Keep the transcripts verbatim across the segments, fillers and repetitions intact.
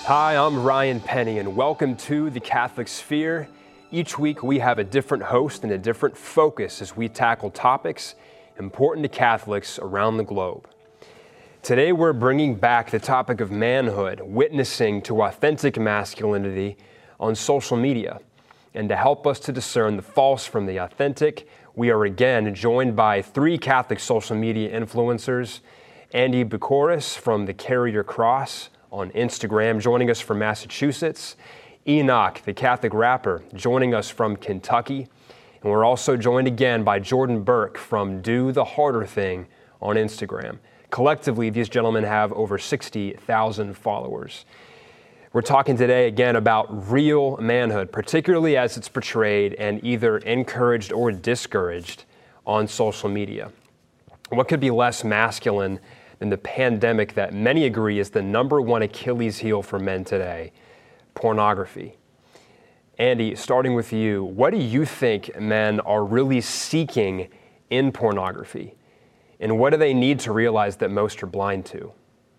Hi, I'm Ryan Penny, and welcome to The Catholic Sphere. Each week we have a different host and a different focus as we tackle topics important to Catholics around the globe. Today we're bringing back the topic of manhood, witnessing to authentic masculinity on social media. And to help us to discern the false from the authentic, we are again joined by three Catholic social media influencers: Andy Bucouris from the Carry Your Cross on Instagram, joining us from Massachusetts; Enoch, the Catholic rapper, joining us from Kentucky; and we're also joined again by Jordan Burke from Do the Harder Thing on Instagram. Collectively, these gentlemen have over sixty thousand followers. We're talking today again about real manhood, particularly as it's portrayed and either encouraged or discouraged on social media. What could be less masculine than the pandemic that many agree is the number one Achilles heel for men today: pornography? Andy, starting with you, what do you think men are really seeking in pornography? And what do they need to realize that most are blind to?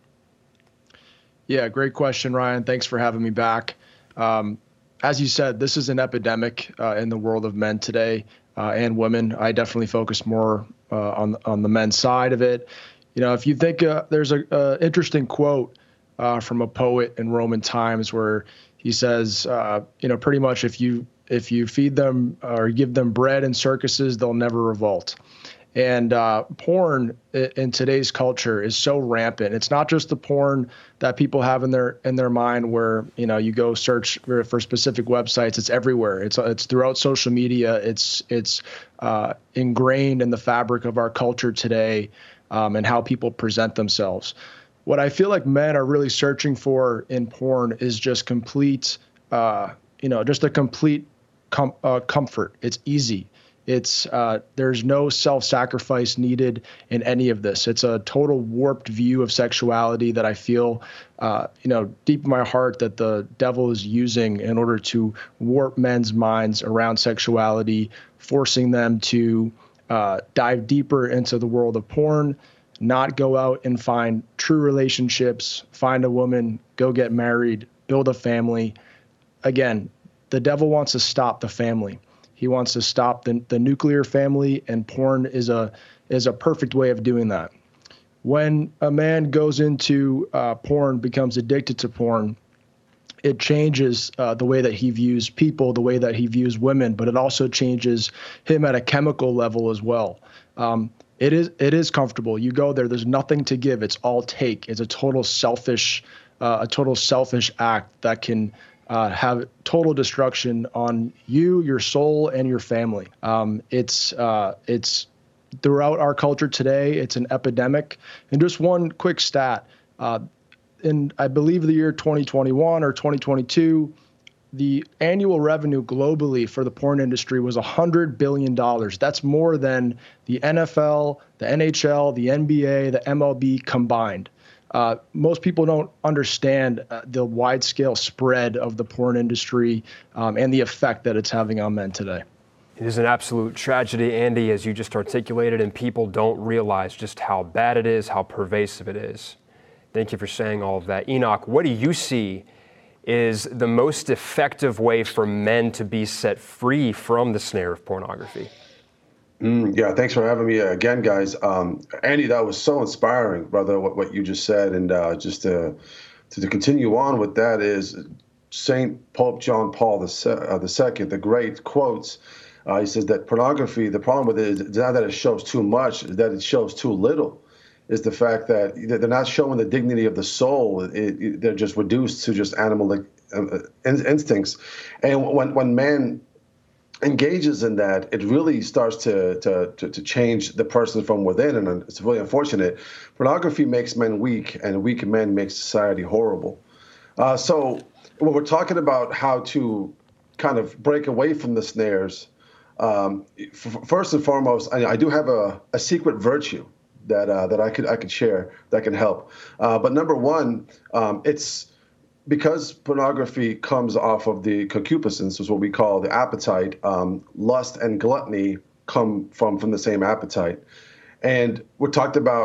Yeah, great question, Ryan. Thanks for having me back. Um, as you said, this is an epidemic uh, in the world of men today uh, and women. I definitely focus more uh, on, on the men's side of it. You know, if you think uh, there's a, a interesting quote uh, from a poet in Roman times where he says, uh, you know, pretty much if you if you feed them or give them bread in circuses, they'll never revolt. And uh, porn in today's culture is so rampant. It's not just the porn that people have in their in their mind where, you know, you go search for, for specific websites. It's everywhere. It's it's throughout social media. It's it's uh, ingrained in the fabric of our culture today, um, and how people present themselves. What I feel like men are really searching for in porn is just complete, uh, you know, just a complete com- uh, comfort. It's easy. It's uh, there's no self-sacrifice needed in any of this. It's a total warped view of sexuality that I feel, uh, you know, deep in my heart that the devil is using in order to warp men's minds around sexuality, forcing them to uh, dive deeper into the world of porn, not go out and find true relationships, find a woman, go get married, build a family. Again, the devil wants to stop the family. He wants to stop the, the nuclear family, and porn is a is a perfect way of doing that. When a man goes into uh, porn, becomes addicted to porn, it changes uh, the way that he views people, the way that he views women, but it also changes him at a chemical level as well. Um, it is it is comfortable. You go there, there's nothing to give. It's all take. It's a total selfish, uh, a total selfish act that can Uh, have total destruction on you, your soul, and your family. Um, it's uh, it's throughout our culture today. It's an epidemic. And just one quick stat: uh, in I believe the year twenty twenty-one or twenty twenty-two, the annual revenue globally for the porn industry was one hundred billion dollars. That's more than the N F L, the N H L, the N B A, the M L B combined. Uh, most people don't understand uh, the wide-scale spread of the porn industry um, and the effect that it's having on men today. It is an absolute tragedy, Andy, as you just articulated, and people don't realize just how bad it is, how pervasive it is. Thank you for saying all of that. Enoch, what do you see is the most effective way for men to be set free from the snare of pornography? Mm, yeah, thanks for having me again, guys. Um, Andy, that was so inspiring, brother, what, what you just said. And uh, just to, to, to continue on with that is Saint Pope John Paul the, uh, the Second, the great quotes. Uh, he says that pornography, the problem with it is not that it shows too much, is that it shows too little. Is the fact that they're not showing the dignity of the soul. It, it, they're just reduced to just animal uh, instincts. And when, when man engages in that, it really starts to, to to to change the person from within, and it's really unfortunate. Pornography makes men weak, and weak men make society horrible. Uh, so when we're talking about how to kind of break away from the snares, um, f- first and foremost, I, I do have a, a secret virtue that uh, that I could I could share that can help. Uh, but number one, um, it's because pornography comes off of the concupiscence, is what we call the appetite. Um, lust and gluttony come from from the same appetite, and we talked about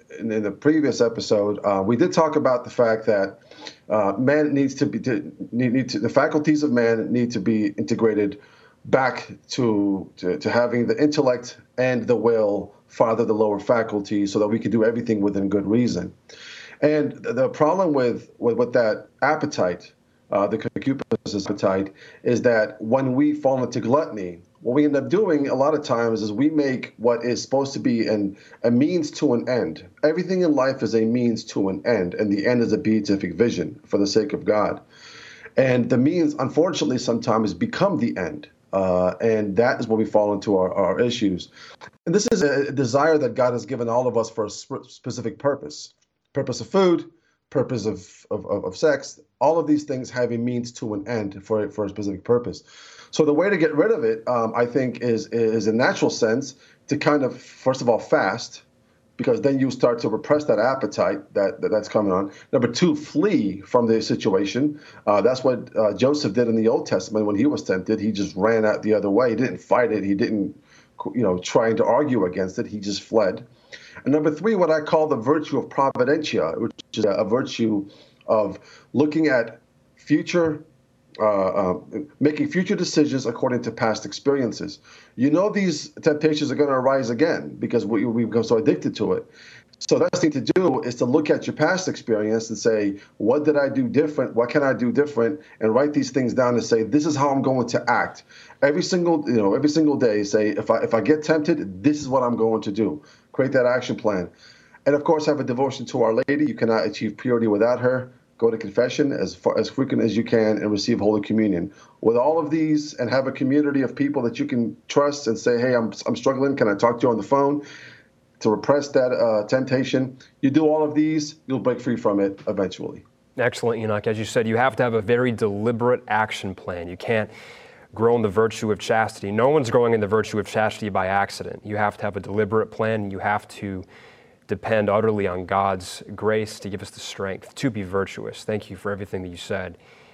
in, in the previous episode, uh, we did talk about the fact that uh, man needs to be to, need, need to the faculties of man need to be integrated back to, to to having the intellect and the will father the lower faculties, so that we can do everything within good reason. And the problem with with, with that appetite, uh, the concupiscence appetite, is that when we fall into gluttony, what we end up doing a lot of times is we make what is supposed to be an, a means to an end. Everything in life is a means to an end, and the end is a beatific vision for the sake of God. And the means, unfortunately, sometimes become the end. Uh, and that is where we fall into our, our issues. And this is a desire that God has given all of us for a sp- specific purpose. Purpose of food, purpose of, of, of sex, all of these things have a means to an end for, for a specific purpose. So the way to get rid of it, um, I think, is is a natural sense to kind of, first of all, fast, because then you start to repress that appetite that, that that's coming on. Number two, flee from the situation. Uh, that's what uh, Joseph did in the Old Testament when he was tempted. He just ran out the other way. He didn't fight it. He didn't, you know, trying to argue against it. He just fled. And number three, what I call the virtue of providentia, which is a virtue of looking at future Uh, uh, making future decisions according to past experiences. You know these temptations are going to arise again because we, we become so addicted to it. So the best thing to do is to look at your past experience and say, what did I do different? What can I do different? And write these things down and say, this is how I'm going to act. Every single, you know, every single day, say, if I if I get tempted, this is what I'm going to do. Create that action plan. And of course, have a devotion to Our Lady. You cannot achieve purity without her. Go to confession as far, as frequent as you can and receive Holy Communion. With all of these, and have a community of people that you can trust and say, hey, I'm I'm struggling. Can I talk to you on the phone? To repress that uh, temptation. You do all of these, you'll break free from it eventually. Excellent, Enoch. As you said, you have to have a very deliberate action plan. You can't grow in the virtue of chastity. No one's growing in the virtue of chastity by accident. You have to have a deliberate plan. You have to depend utterly on God's grace to give us the strength to be virtuous. Thank you for everything that you said.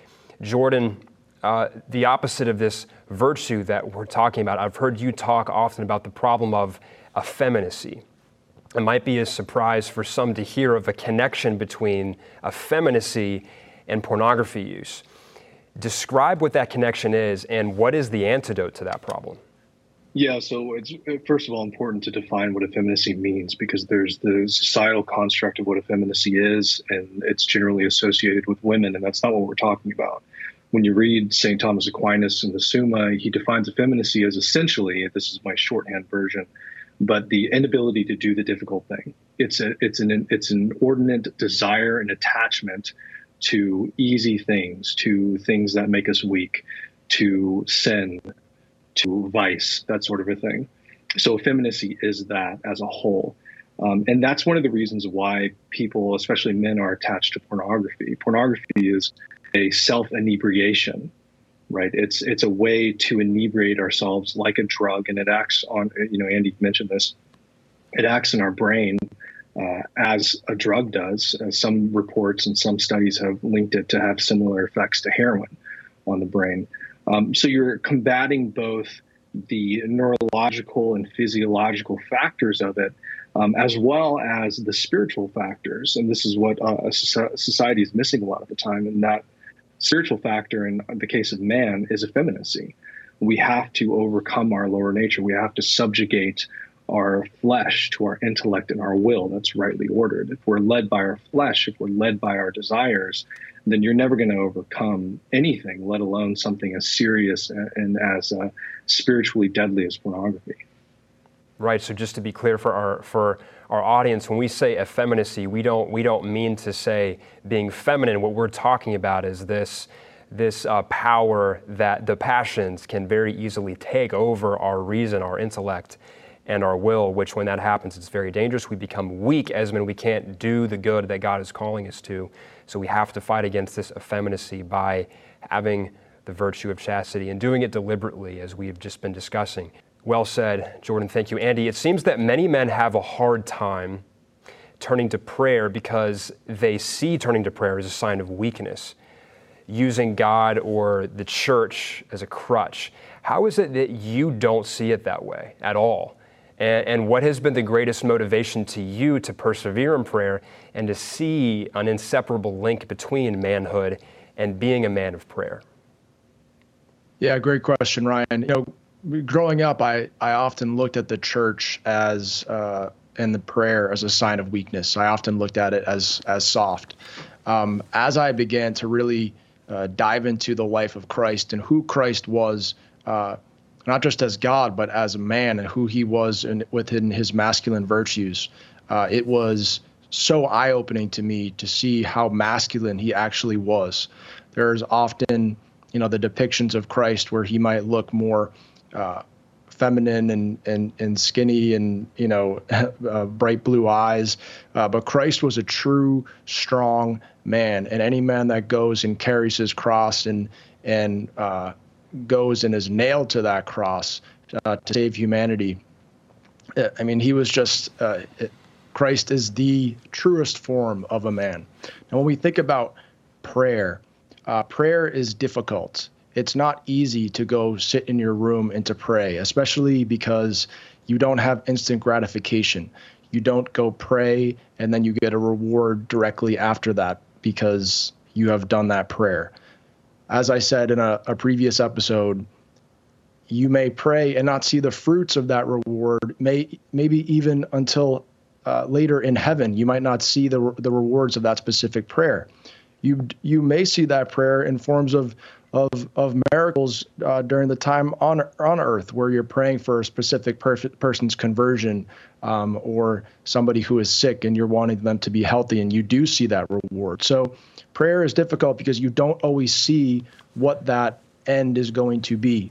Jordan, uh, the opposite of this virtue that we're talking about, I've heard you talk often about the problem of effeminacy. It might be a surprise for some to hear of a connection between effeminacy and pornography use. Describe what that connection is and what is the antidote to that problem. Yeah, so it's first of all important to define what effeminacy means, because there's the societal construct of what effeminacy is, and it's generally associated with women, and that's not what we're talking about. When you read Saint Thomas Aquinas in the Summa, he defines effeminacy as essentially, this is my shorthand version, but the inability to do the difficult thing. It's a, it's an, it's an inordinate desire and attachment to easy things, to things that make us weak, to sin, to vice, that sort of a thing. So effeminacy is that as a whole. Um, and that's one of the reasons why people, especially men, are attached to pornography. Pornography is a self-inebriation, right? It's it's a way to inebriate ourselves like a drug, and it acts on, you know, Andy mentioned this, it acts in our brain uh, as a drug does. Uh, some reports and some studies have linked it to have similar effects to heroin on the brain. Um, so you're combating both the neurological and physiological factors of it, um, as well as the spiritual factors. And this is what uh, society is missing a lot of the time. And that spiritual factor in the case of man is effeminacy. We have to overcome our lower nature. We have to subjugate our flesh to our intellect and our will that's rightly ordered. If we're led by our flesh, if we're led by our desires, then you're never going to overcome anything, let alone something as serious and as uh, spiritually deadly as pornography. Right. So just to be clear for our for our audience, when we say effeminacy, we don't we don't mean to say being feminine. What we're talking about is this this uh, power that the passions can very easily take over our reason, our intellect, and our will, which when that happens, it's very dangerous. We become weak as men. We can't do the good that God is calling us to. So we have to fight against this effeminacy by having the virtue of chastity and doing it deliberately, as we've just been discussing. Well said, Jordan. Thank you. Andy, it seems that many men have a hard time turning to prayer because they see turning to prayer as a sign of weakness, using God or the church as a crutch. How is it that you don't see it that way at all? And, and what has been the greatest motivation to you to persevere in prayer and to see an inseparable link between manhood and being a man of prayer? Yeah, great question, Ryan. You know, growing up, I, I often looked at the church as uh, and the prayer as a sign of weakness. I often looked at it as as soft. Um, as I began to really uh, dive into the life of Christ and who Christ was, uh, not just as God, but as a man, and who he was in, within his masculine virtues, uh, it was so eye-opening to me to see how masculine he actually was. There's often, you know, the depictions of Christ where he might look more uh, feminine and, and, and skinny and, you know, uh, bright blue eyes. Uh, but Christ was a true, strong man. And any man that goes and carries his cross and, and uh, goes and is nailed to that cross uh, to save humanity, I mean, he was just, uh, Christ is the truest form of a man. And when we think about prayer, uh, prayer is difficult. It's not easy to go sit in your room and to pray, especially because you don't have instant gratification. You don't go pray and then you get a reward directly after that because you have done that prayer. As I said in a, a previous episode, you may pray and not see the fruits of that reward, may maybe even until uh, later in heaven. You might not see the the rewards of that specific prayer. You you may see that prayer in forms of of of miracles uh, during the time on on earth, where you're praying for a specific per- person's conversion, um, or somebody who is sick and you're wanting them to be healthy, and you do see that reward. So prayer is difficult because you don't always see what that end is going to be.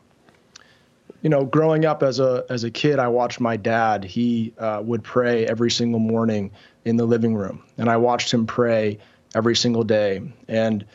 You know, growing up as a as a kid, I watched my dad. He uh, would pray every single morning in the living room, and I watched him pray every single day. And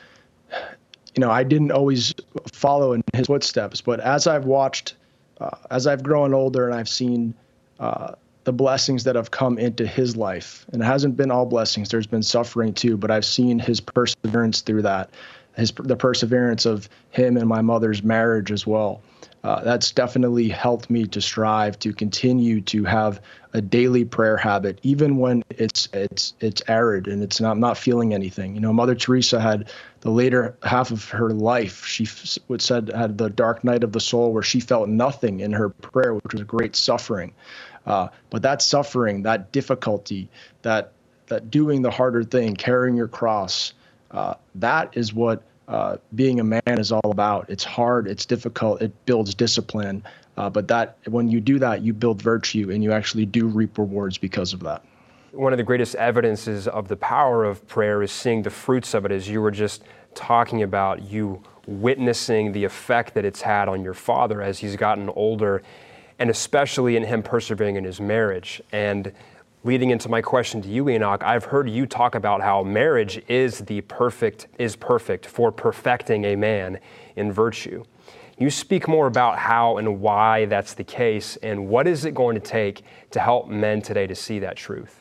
you know, I didn't always follow in his footsteps, but as I've watched, uh, as I've grown older and I've seen uh, the blessings that have come into his life, and it hasn't been all blessings, there's been suffering too, but I've seen his perseverance through that, his the perseverance of him and my mother's marriage as well. Uh, that's definitely helped me to strive to continue to have a daily prayer habit, even when it's it's it's arid and it's not I'm not feeling anything. You know, Mother Teresa had the later half of her life. She would said had the dark night of the soul, where she felt nothing in her prayer, which was great suffering. Uh, but that suffering, that difficulty, that that doing the harder thing, carrying your cross, uh, that is what Uh, being a man is all about. It's hard, it's difficult, it builds discipline, uh, but that when you do that, you build virtue and you actually do reap rewards because of that. One of the greatest evidences of the power of prayer is seeing the fruits of it, as you were just talking about, you witnessing the effect that it's had on your father as he's gotten older, and especially in him persevering in his marriage. And leading into my question to you, Enoch, I've heard you talk about how marriage is the perfect, is perfect for perfecting a man in virtue. You speak more about how and why that's the case, and what is it going to take to help men today to see that truth?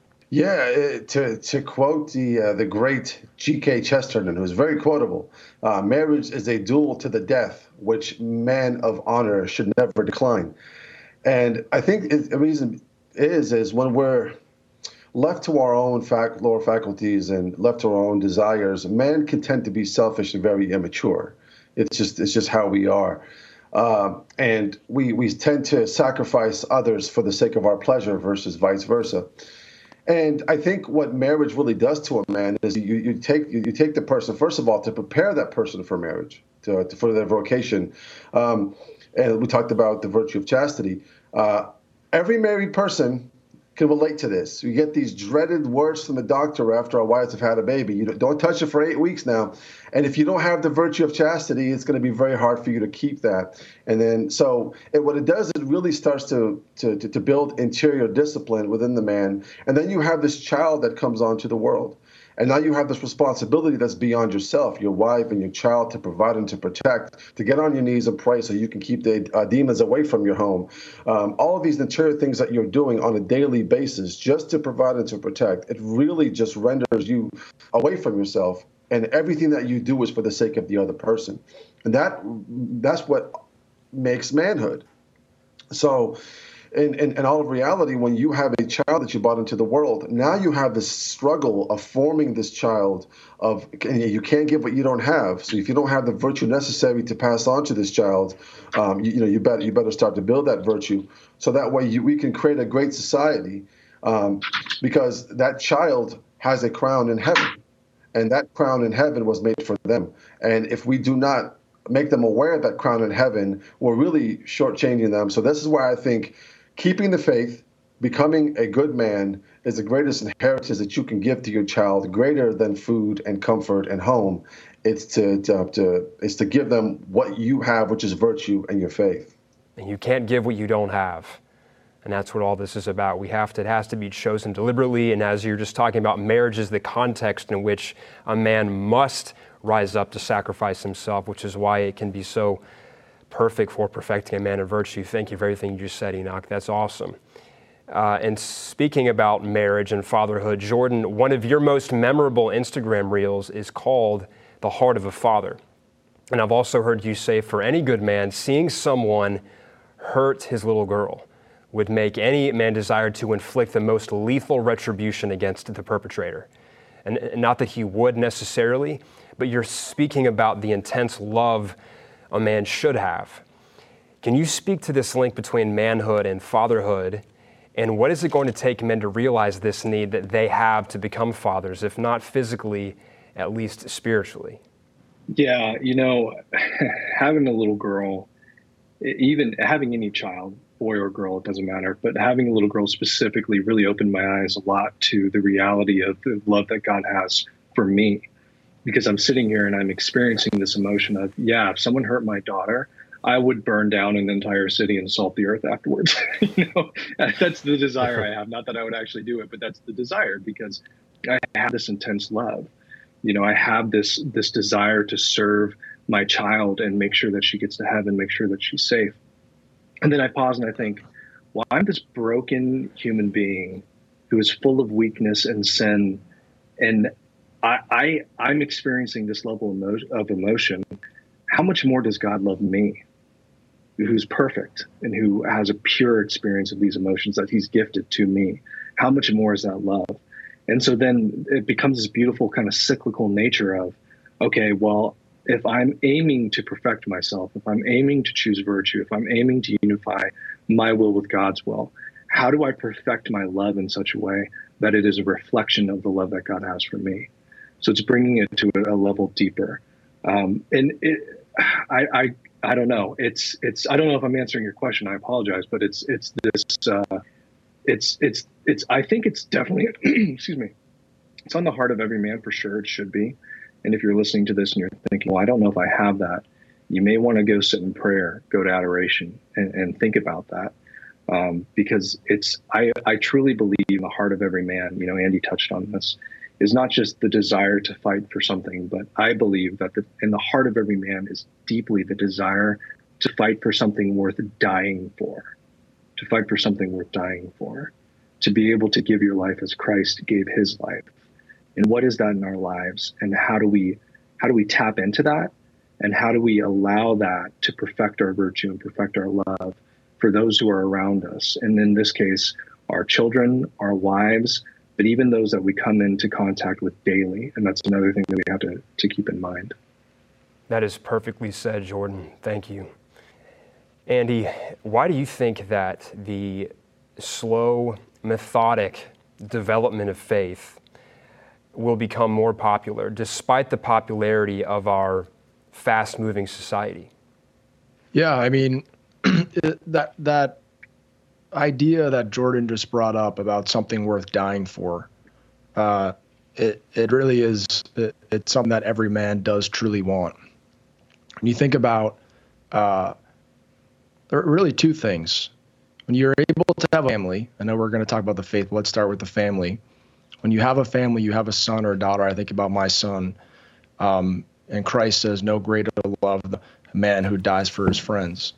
Yeah, uh, to to quote the uh, the great G K Chesterton, who's very quotable, uh, marriage is a duel to the death, which men of honor should never decline. And I think it, the reason is is when we're left to our own fac- lower faculties and left to our own desires, men can tend to be selfish and very immature. It's just it's just how we are, uh, and we we tend to sacrifice others for the sake of our pleasure versus vice versa. And I think what marriage really does to a man is you you take you take the person, first of all, to prepare that person for marriage, to, to for their vocation, um, and we talked about the virtue of chastity. Uh, Every married person can relate to this. You get these dreaded words from the doctor after our wives have had a baby. You don't touch it for eight weeks now. And if you don't have the virtue of chastity, it's going to be very hard for you to keep that. And then, so it, what it does, it really starts to, to, to, to build interior discipline within the man. And then you have this child that comes onto the world. And now you have this responsibility that's beyond yourself, your wife and your child, to provide and to protect, to get on your knees and pray so you can keep the uh, demons away from your home. Um, all of these interior things that you're doing on a daily basis just to provide and to protect, it really just renders you away from yourself. And everything that you do is for the sake of the other person. And that that's what makes manhood. So in, in, in all of reality, when you have a child that you brought into the world, now you have this struggle of forming this child of, and you can't give what you don't have. So if you don't have the virtue necessary to pass on to this child, um, you, you know, you better, you better start to build that virtue. So that way you, we can create a great society, um, because that child has a crown in heaven, and that crown in heaven was made for them. And if we do not make them aware of that crown in heaven, we're really shortchanging them. So this is why I think keeping the faith, becoming a good man, is the greatest inheritance that you can give to your child, greater than food and comfort and home. It's to, to, to it's to give them what you have, which is virtue and your faith. And you can't give what you don't have. And that's what all this is about. We have to, it has to be chosen deliberately. And as you're just talking about, marriage is the context in which a man must rise up to sacrifice himself, which is why it can be so perfect for perfecting a man of virtue. Thank you for everything you just said, Enoch. That's awesome. Uh, and speaking about marriage and fatherhood, Jordan, one of your most memorable Instagram reels is called The Heart of a Father. And I've also heard you say, for any good man, seeing someone hurt his little girl would make any man desire to inflict the most lethal retribution against the perpetrator. And not that he would necessarily, but you're speaking about the intense love a man should have. Can you speak to this link between manhood and fatherhood? And what is it going to take men to realize this need that they have to become fathers, if not physically, at least spiritually? Yeah, you know, having a little girl, even having any child, boy or girl, it doesn't matter, but having a little girl specifically really opened my eyes a lot to the reality of the love that God has for me. Because I'm sitting here and I'm experiencing this emotion of, yeah, if someone hurt my daughter, I would burn down an entire city and salt the earth afterwards. You know, that's the desire I have. Not that I would actually do it, but that's the desire, because I have this intense love. You know, I have this this desire to serve my child and make sure that she gets to heaven, make sure that she's safe. And then I pause and I think, well, I'm this broken human being who is full of weakness and sin, and I, I I'm experiencing this level of emotion, of emotion. How much more does God love me, who's perfect and who has a pure experience of these emotions that he's gifted to me? How much more is that love? And so then it becomes this beautiful kind of cyclical nature of, okay, well, if I'm aiming to perfect myself, if I'm aiming to choose virtue, if I'm aiming to unify my will with God's will, how do I perfect my love in such a way that it is a reflection of the love that God has for me? So it's bringing it to a level deeper. Um, and it, I, I, I don't know. It's, it's. I don't know if I'm answering your question. I apologize, but it's, it's this. Uh, it's, it's, it's. I think it's definitely. excuse me. It's on the heart of every man for sure. It should be. And if you're listening to this and you're thinking, well, I don't know if I have that, you may want to go sit in prayer, go to adoration, and, and think about that. Um, because it's, I, I truly believe in the heart of every man, you know, Andy touched on this, is not just the desire to fight for something, but I believe that the, in the heart of every man is deeply the desire to fight for something worth dying for, to fight for something worth dying for, to be able to give your life as Christ gave his life. And what is that in our lives? And how do we, how do we tap into that? And how do we allow that to perfect our virtue and perfect our love for those who are around us? And in this case, our children, our wives, but even those that we come into contact with daily. And that's another thing that we have to, to keep in mind. That is perfectly said, Jordan. Thank you. Andy, why do you think that the slow, methodic development of faith will become more popular despite the popularity of our fast-moving society? Yeah, I mean, that that idea that Jordan just brought up about something worth dying for, uh, it it really is, it, it's something that every man does truly want. When you think about, uh, there are really two things. When you're able to have a family, I know we're going to talk about the faith, but let's start with the family. When you have a family, you have a son or a daughter. I think about my son, um, and Christ says, no greater love than a man who dies for his friends.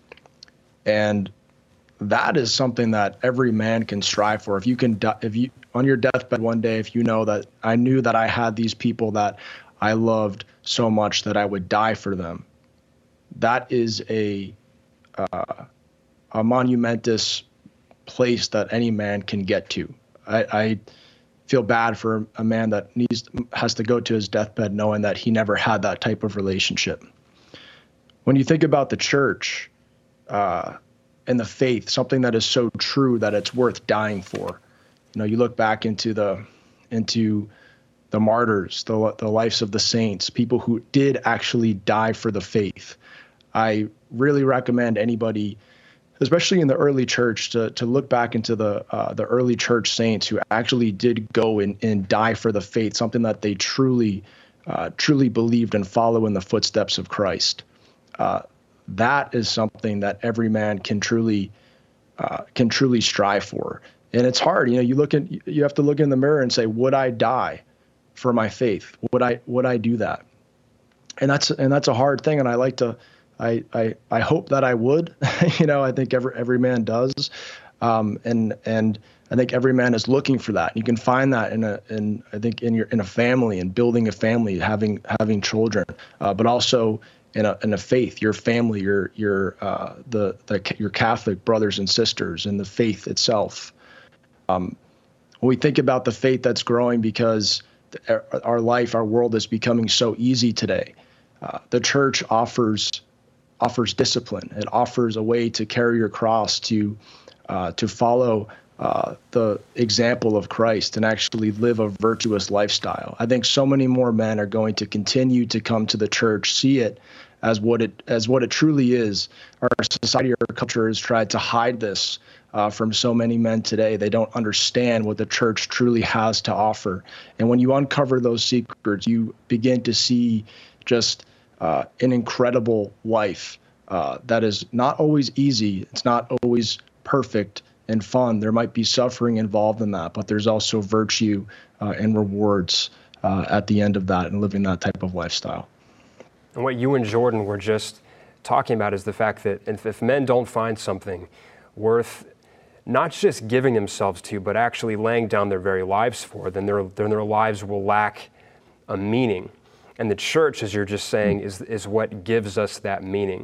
And that is something that every man can strive for. If you can, if you, on your deathbed one day, if you know that I knew that I had these people that I loved so much that I would die for them, that is a, uh, a monumentous place that any man can get to. I, I feel bad for a man that needs has to go to his deathbed knowing that he never had that type of relationship. When you think about the church uh, and the faith, something that is so true that it's worth dying for. You know, you look back into the into the martyrs, the the lives of the saints, people who did actually die for the faith. I really recommend anybody, especially in the early church, to to look back into the uh, the early church saints who actually did go and, and die for the faith, something that they truly uh, truly believed and follow in the footsteps of Christ. Uh, that is something that every man can truly uh, can truly strive for. And it's hard. You know, you look at you have to look in the mirror and say, would I die for my faith? Would I would I do that? And that's and that's a hard thing. And I like to I I, I hope that I would. you know, I think every every man does. Um, and and I think every man is looking for that. You can find that in a in I think in your in a family and building a family, having having children, uh, but also in a in a faith, your family, your your uh, the the your Catholic brothers and sisters, and the faith itself. Um, when we think about the faith that's growing because the, our life, our world is becoming so easy today, uh, the church offers offers discipline. It offers a way to carry your cross, to uh, to follow uh, the example of Christ and actually live a virtuous lifestyle. I think so many more men are going to continue to come to the church, see it as what it as what it truly is. Our society, our culture has tried to hide this uh, from so many men today. They don't understand what the church truly has to offer. And when you uncover those secrets, you begin to see just uh, an incredible life uh, that is not always easy. It's not always perfect and fun. There might be suffering involved in that, but there's also virtue uh, and rewards uh, at the end of that and living that type of lifestyle. And what you and Jordan were just talking about is the fact that if, if men don't find something worth not just giving themselves to, but actually laying down their very lives for, then their, then their lives will lack a meaning. And the church, as you're just saying, is, is what gives us that meaning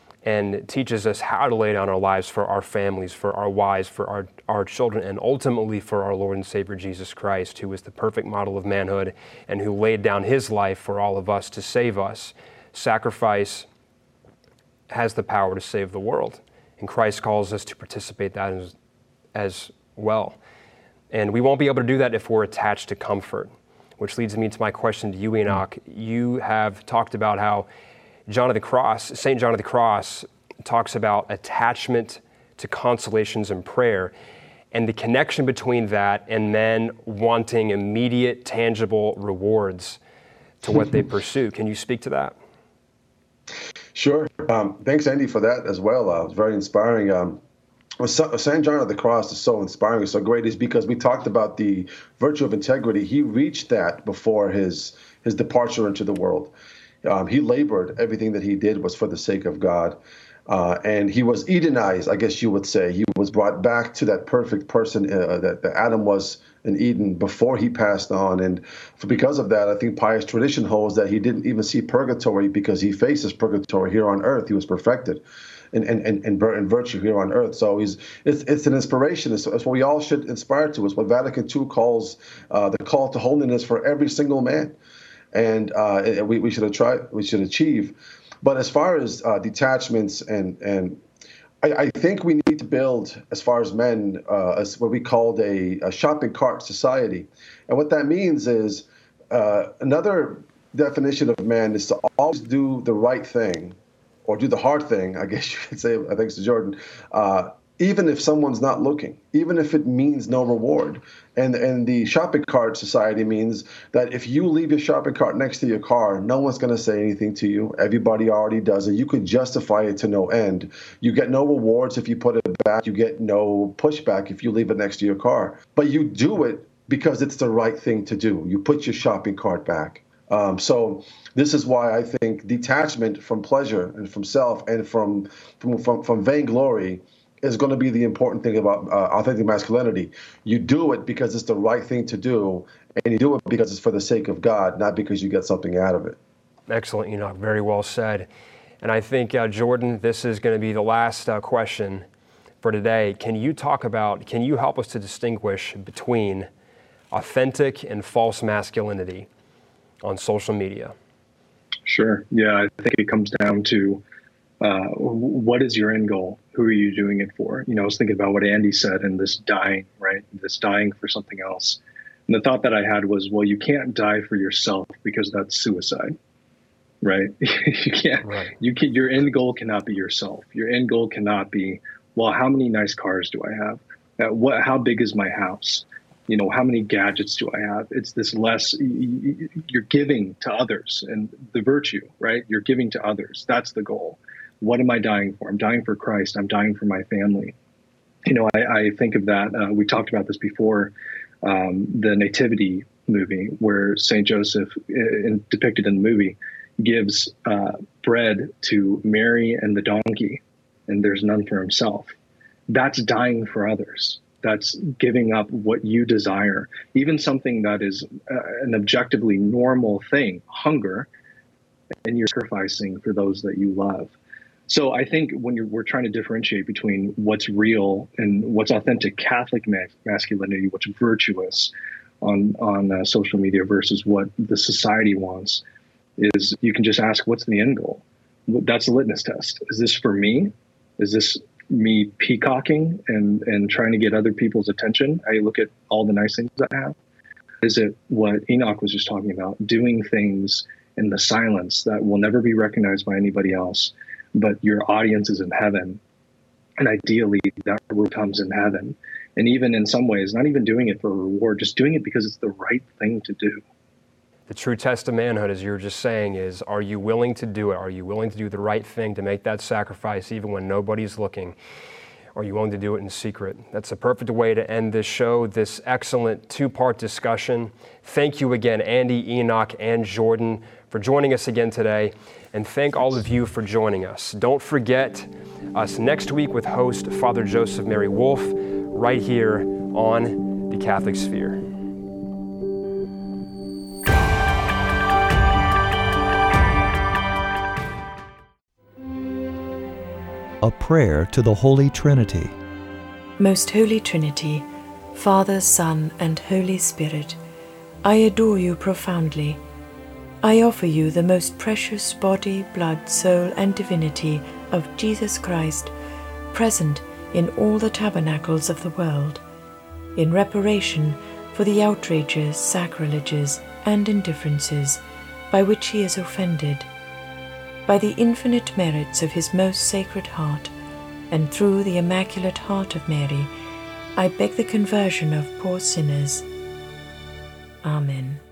and teaches us how to lay down our lives for our families, for our wives, for our, our children, and ultimately for our Lord and Savior Jesus Christ, who is the perfect model of manhood and who laid down his life for all of us to save us. Sacrifice has the power to save the world, and Christ calls us to participate that as, as well. And we won't be able to do that if we're attached to comfort, which leads me to my question to you, Enoch. You have talked about how John of the Cross, Saint John of the Cross, talks about attachment to consolations and prayer, and the connection between that and men wanting immediate, tangible rewards to what they pursue. Can you speak to that? Sure. Um, thanks, Andy, for that as well. Uh, it was very inspiring. Um, Saint John of the Cross is so inspiring, so great, is because we talked about the virtue of integrity. He reached that before his his departure into the world. Um, he labored. Everything that he did was for the sake of God. Uh, and he was Edenized, I guess you would say. He was brought back to that perfect person uh, that, that Adam was in Eden before he passed on. And for, because of that, I think pious tradition holds that he didn't even see purgatory because he faces purgatory here on earth. He was perfected in, in, in, in, in virtue here on earth. So he's it's, it's an inspiration. It's, it's what we all should aspire to. It's what Vatican two calls uh, the call to holiness for every single man. And uh, we, we should try, we should achieve. But as far as uh, detachments and and I, I think we need to build, as far as men, uh, as what we called a, a shopping cart society. And what that means is uh, another definition of man is to always do the right thing, or do the hard thing, I guess you could say, thanks to Jordan, uh, even if someone's not looking, even if it means no reward. And and the shopping cart society means that if you leave your shopping cart next to your car, no one's going to say anything to you. Everybody already does it. You could justify it to no end. You get no rewards if you put it back. You get no pushback if you leave it next to your car. But you do it because it's the right thing to do. You put your shopping cart back. Um, so this is why I think detachment from pleasure and from self and from from from, from vainglory is going to be the important thing about uh, authentic masculinity. You do it because it's the right thing to do, and you do it because it's for the sake of God, not because you get something out of it. Excellent, Enoch. Very well said. And I think, uh, Jordan, this is going to be the last uh, question. for today, can you talk about, can you help us to distinguish between authentic and false masculinity on social media? Sure. Yeah, I think it comes down to uh, what is your end goal? Who are you doing it for? You know, I was thinking about what Andy said in this dying, right? This dying for something else. And the thought that I had was, well, you can't die for yourself because that's suicide, right? you can't, right. you can, your end goal cannot be yourself. Your end goal cannot be, well, how many nice cars do I have? Uh, what, how big is my house? You know, how many gadgets do I have? It's this less, you're giving to others and the virtue, right? You're giving to others. That's the goal. What am I dying for? I'm dying for Christ. I'm dying for my family. You know, I, I think of that. Uh, we talked about this before, um, the Nativity movie where Saint Joseph, in, depicted in the movie, gives uh, bread to Mary and the donkey, and there's none for himself. That's dying for others. That's giving up what you desire, even something that is uh, an objectively normal thing, hunger, and you're sacrificing for those that you love. So I think when you're, we're trying to differentiate between what's real and what's authentic Catholic ma- masculinity, what's virtuous on, on uh, social media versus what the society wants, is you can just ask, what's the end goal? That's a litmus test. Is this for me? Is this me peacocking and, and trying to get other people's attention? I look at all the nice things I have. Is it what Enoch was just talking about, doing things in the silence that will never be recognized by anybody else, but your audience is in heaven, and ideally that reward comes in heaven. And even in some ways, not even doing it for a reward, just doing it because it's the right thing to do. The true test of manhood, as you were just saying, is are you willing to do it? Are you willing to do the right thing, to make that sacrifice even when nobody's looking? Are you willing to do it in secret? That's a perfect way to end this show, this excellent two-part discussion. Thank you again, Andy, Enoch, and Jordan, for joining us again today. And thank all of you for joining us. Don't forget us next week with host Father Joseph Mary Wolf, right here on the Catholic Sphere. A prayer to the Holy Trinity. Most Holy Trinity, Father, Son, and Holy Spirit, I adore you profoundly. I offer you the most precious body, blood, soul, and divinity of Jesus Christ, present in all the tabernacles of the world, in reparation for the outrages, sacrileges, and indifferences by which he is offended. By the infinite merits of his most sacred heart, and through the Immaculate Heart of Mary, I beg the conversion of poor sinners. Amen.